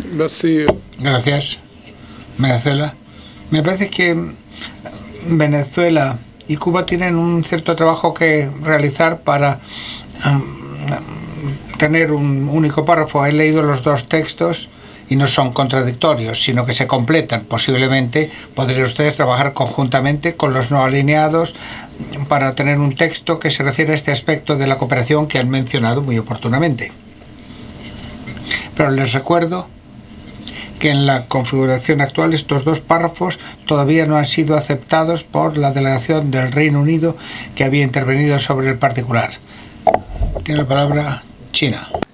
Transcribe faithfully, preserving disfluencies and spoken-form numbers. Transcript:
Merci. Gracias. Venezuela. Me parece que Venezuela y Cuba tienen un cierto trabajo que realizar para um, tener un único párrafo. He leído los dos textos y no son contradictorios, sino que se completan. Posiblemente podrían ustedes trabajar conjuntamente con los no alineados para tener un texto que se refiere a este aspecto de la cooperación que han mencionado muy oportunamente. Pero les recuerdo que en la configuración actual estos dos párrafos todavía no han sido aceptados por la delegación del Reino Unido que había intervenido sobre el particular. Tiene la palabra China.